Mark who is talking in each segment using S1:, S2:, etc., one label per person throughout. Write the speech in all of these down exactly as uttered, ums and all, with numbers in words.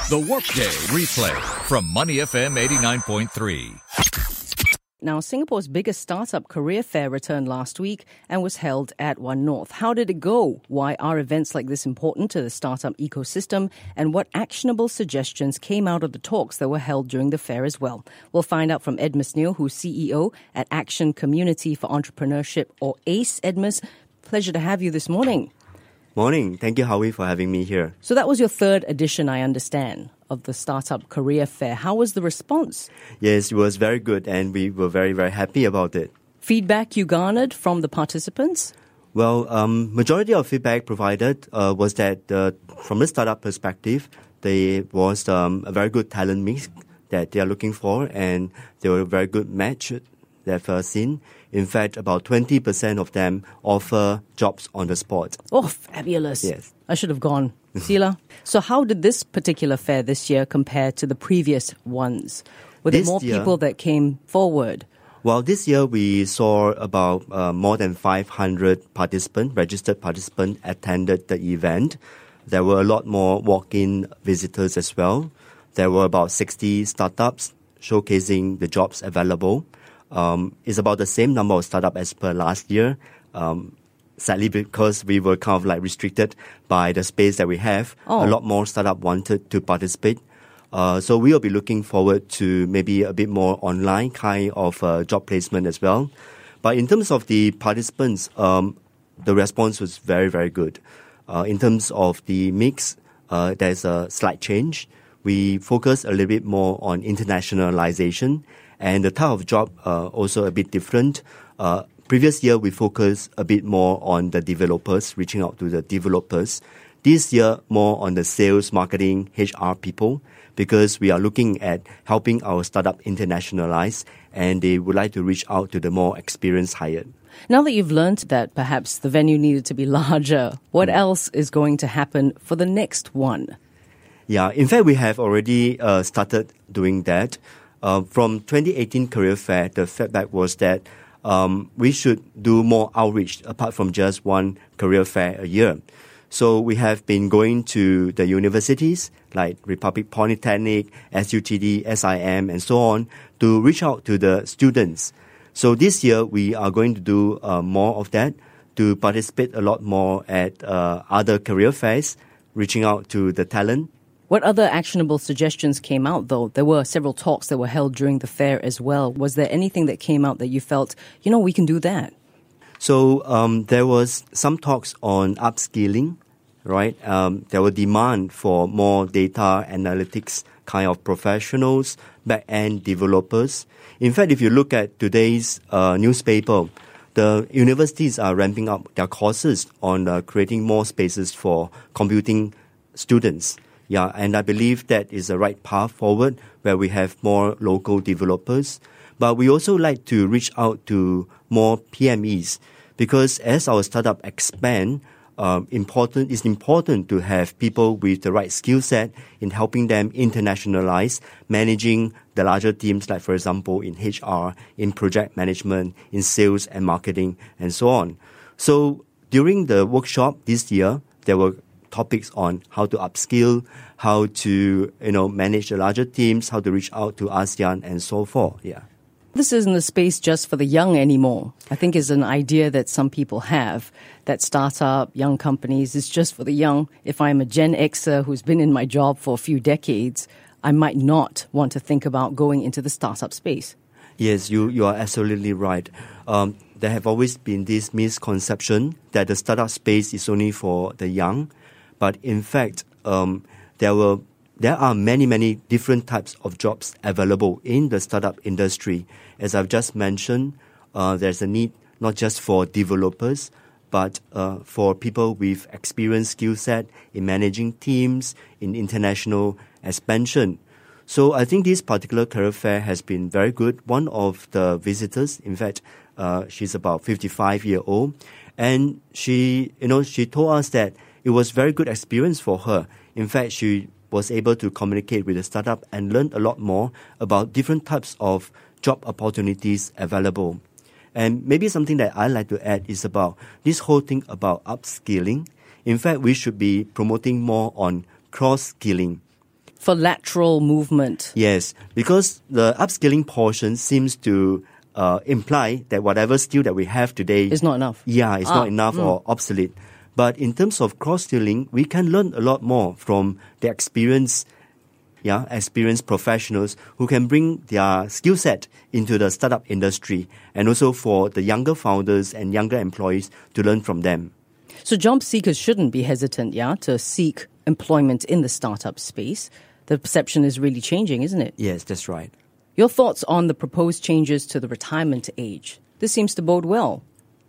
S1: The Workday Replay from Money F M eighty-nine point three.
S2: Now, Singapore's biggest startup career fair returned last week and was held at One North. How did it go? Why are events like this important to the startup ecosystem? And what actionable suggestions came out of the talks that were held during the fair as well? We'll find out from Edmus Neil, who's C E O at Action Community for Entrepreneurship, or ACE. Edmus, pleasure to have you this morning.
S3: Morning. Thank you, Howie, for having me here.
S2: So that was your third edition, I understand, of the Startup Career Fair. How was the response?
S3: Yes, it was very good, and we were very, very happy about it.
S2: Feedback you garnered from the participants?
S3: Well, um, majority of feedback provided uh, was that uh, from the startup perspective, there was um, a very good talent mix that they are looking for, and they were a very good match they've uh, seen. In fact, about twenty percent of them offer jobs on the spot.
S2: Oh, fabulous.
S3: Yes.
S2: I should have gone. Sila? So how did this particular fair this year compare to the previous ones? Were there
S3: This
S2: more
S3: year-
S2: people that came forward?
S3: Well, this year we saw about uh, more than five hundred participants, registered participants, attended the event. There were a lot more walk-in visitors as well. There were about sixty startups showcasing the jobs available. Um, it's about the same number of startups as per last year. Um, sadly, because we were kind of like restricted by the space that we have,
S2: Oh.
S3: a lot more startups wanted to participate. Uh, so we will be looking forward to maybe a bit more online kind of uh, job placement as well. But in terms of the participants, um, the response was very, very good. Uh, in terms of the mix, uh, there's a slight change. We focus a little bit more on internationalization, and the type of job uh, also a bit different. Uh, previous year, we focused a bit more on the developers, reaching out to the developers. This year, more on the sales, marketing, H R people, because we are looking at helping our startup internationalize, and they would like to reach out to the more experienced hired.
S2: Now that you've learned that perhaps the venue needed to be larger, what else is going to happen for the next one?
S3: Yeah, in fact, we have already uh, started doing that. Uh, from twenty eighteen Career Fair, the feedback was that um, we should do more outreach apart from just one career fair a year. So we have been going to the universities like Republic Polytechnic, S U T D, S I M, and so on to reach out to the students. So this year we are going to do uh, more of that, to participate a lot more at uh, other career fairs, reaching out to the talent.
S2: What other actionable suggestions came out, though? There were several talks that were held during the fair as well. Was there anything that came out that you felt, you know, we can do that?
S3: So um, there was some talks on upskilling, right? Um, there were demand for more data analytics kind of professionals, back-end developers. In fact, if you look at today's uh, newspaper, the universities are ramping up their courses on uh, creating more spaces for computing students. Yeah, and I believe that is the right path forward, where we have more local developers. But we also like to reach out to more P M Es, because as our startup expand, um, important it's important to have people with the right skill set in helping them internationalize, managing the larger teams, like for example in H R, in project management, in sales and marketing, and so on. So during the workshop this year, there were topics on how to upskill, how to, you know, manage the larger teams, how to reach out to ASEAN, and so forth. Yeah.
S2: This isn't a space just for the young anymore. I think it's an idea that some people have, that startup, young companies is just for the young. If I'm a Gen Xer who's been in my job for a few decades, I might not want to think about going into the startup space.
S3: Yes, you, you are absolutely right. Um, there have always been this misconception that the startup space is only for the young. But in fact, um, there were there are many, many different types of jobs available in the startup industry. As I've just mentioned, uh, there's a need not just for developers, but uh, for people with experienced skill set in managing teams, in international expansion. So I think this particular career fair has been very good. One of the visitors, in fact, uh, she's about fifty-five years old, and she, you know, she told us that it was very good experience for her. In fact, she was able to communicate with the startup and learn a lot more about different types of job opportunities available. And maybe something that I like to add is about this whole thing about upskilling. In fact, we should be promoting more on cross-skilling.
S2: for lateral movement.
S3: Yes, because the upskilling portion seems to uh, imply that whatever skill that we have today
S2: It's not enough.
S3: Yeah, it's
S2: Ah,
S3: not enough
S2: mm.
S3: or obsolete. But in terms of cross-skilling, we can learn a lot more from the experience, yeah, experienced professionals who can bring their skill set into the startup industry, and also for the younger founders and younger employees to learn from them.
S2: So job seekers shouldn't be hesitant, yeah, to seek employment in the startup space. The perception is really changing, isn't it?
S3: Yes, that's right.
S2: Your thoughts on the proposed changes to the retirement age? This seems to bode well.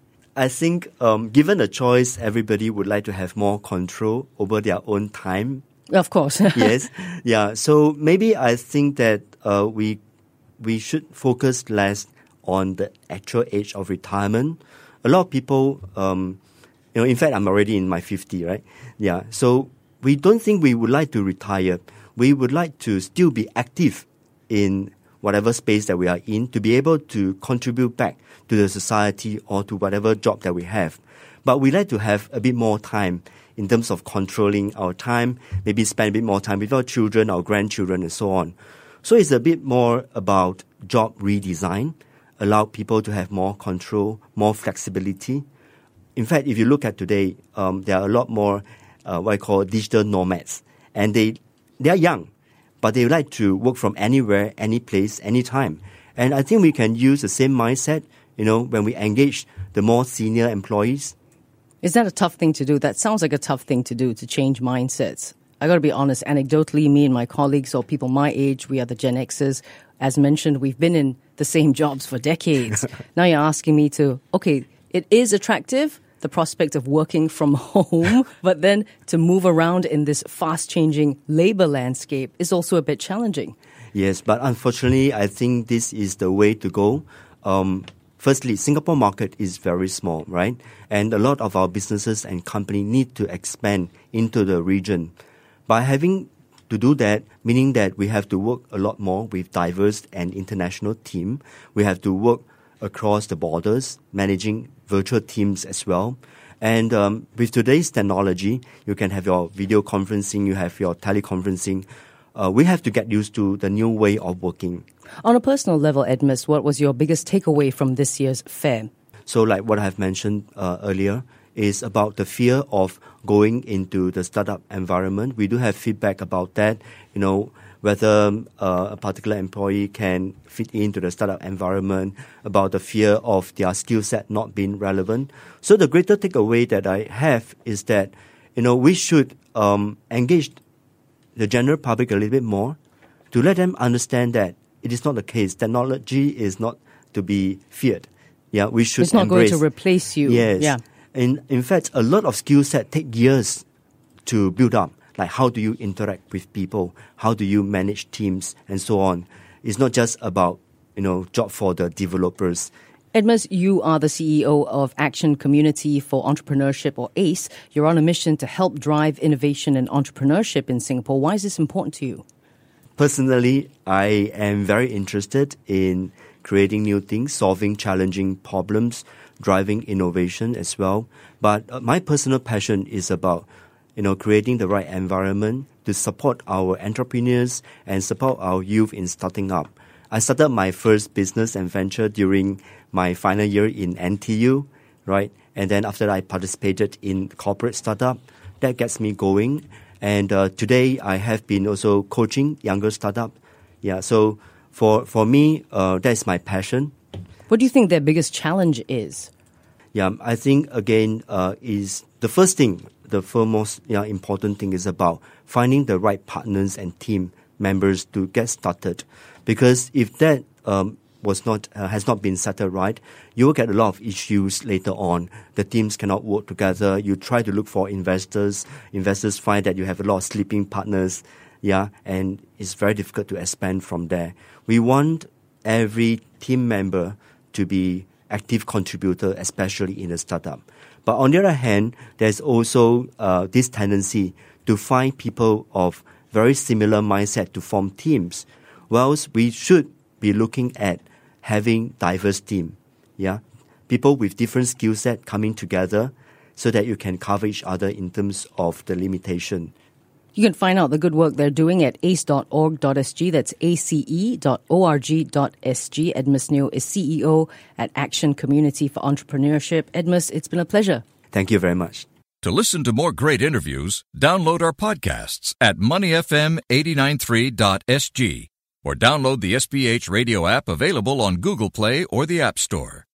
S3: I think um, given a choice, everybody would like to have more control over their own time.
S2: Of course.
S3: Yes, yeah. So maybe I think that uh, we we should focus less on the actual age of retirement. A lot of people, um, you know, in fact, I'm already in my fifties, right? Yeah. So we don't think we would like to retire. We would like to still be active in whatever space that we are in, to be able to contribute back to the society or to whatever job that we have. But we like to have a bit more time in terms of controlling our time, maybe spend a bit more time with our children, our grandchildren, and so on. So it's a bit more about job redesign, allow people to have more control, more flexibility. In fact, if you look at today, um, there are a lot more uh, what I call digital nomads, and they they are young, but they like to work from anywhere, any place, anytime. And I think we can use the same mindset, you know, when we engage the more senior employees.
S2: Is that a tough thing to do? That sounds like a tough thing to do, to change mindsets. I got to be honest, anecdotally, me and my colleagues or people my age, we are the Gen Xers. As mentioned, we've been in the same jobs for decades. Now you're asking me to, okay, it is attractive, the prospect of working from home, but then to move around in this fast-changing labor landscape is also a bit challenging.
S3: Yes, but unfortunately, I think this is the way to go. Um, firstly, Singapore market is very small, right? And a lot of our businesses and companies need to expand into the region. By having to do that, meaning that we have to work a lot more with diverse and international team. We have to work across the borders, managing virtual teams as well. And um, with today's technology, you can have your video conferencing, you have your teleconferencing. Uh, we have to get used to the new way of working.
S2: On a personal level, Edmus, what was your biggest takeaway from this year's fair?
S3: So like what I've mentioned uh, earlier is about the fear of going into the startup environment. We do have feedback about that, you know, whether uh, a particular employee can fit into the startup environment, about the fear of their skill set not being relevant. So the greater takeaway that I have is that, you know, we should um, engage the general public a little bit more to let them understand that it is not the case. Technology is not to be feared. Yeah, we should
S2: It's not
S3: embrace.
S2: going to replace you.
S3: Yes.
S2: Yeah.
S3: In, in fact, a lot of skill set take years to build up. Like how do you interact with people? How do you manage teams and so on? It's not just about, you know, job for the developers.
S2: Edmus, you are the C E O of Action Community for Entrepreneurship, or ACE. You're on a mission to help drive innovation and entrepreneurship in Singapore. Why is this important to you?
S3: Personally, I am very interested in creating new things, solving challenging problems, driving innovation as well. But uh, my personal passion is about, you know, creating the right environment to support our entrepreneurs and support our youth in starting up. I started my first business and venture during my final year in N T U, right? And then after that, I participated in corporate startup. That gets me going. And uh, today, I have been also coaching younger startup. Yeah, so for for me, uh, that's my passion.
S2: What do you think their biggest challenge is?
S3: Yeah, I think, again, uh, is the first thing, the foremost yeah, important thing is about finding the right partners and team members to get started. Because if that um, was not uh, has not been settled right, you will get a lot of issues later on. The teams cannot work together. You try to look for investors. Investors find that you have a lot of sleeping partners, yeah, and it's very difficult to expand from there. We want every team member to be active contributor, especially in a startup. But on the other hand, there's also uh, this tendency to find people of very similar mindset to form teams. Whilst we should be looking at having diverse team, yeah, people with different skill set coming together so that you can cover each other in terms of the limitation.
S2: You can find out the good work they're doing at ace dot org dot s g. That's A C E dot org dot s g. Edmus Neo is C E O at Action Community for Entrepreneurship. Edmus, it's been a pleasure.
S3: Thank you very much.
S1: To listen to more great interviews, download our podcasts at money f m eight nine three dot s g or download the S B H radio app available on Google Play or the App Store.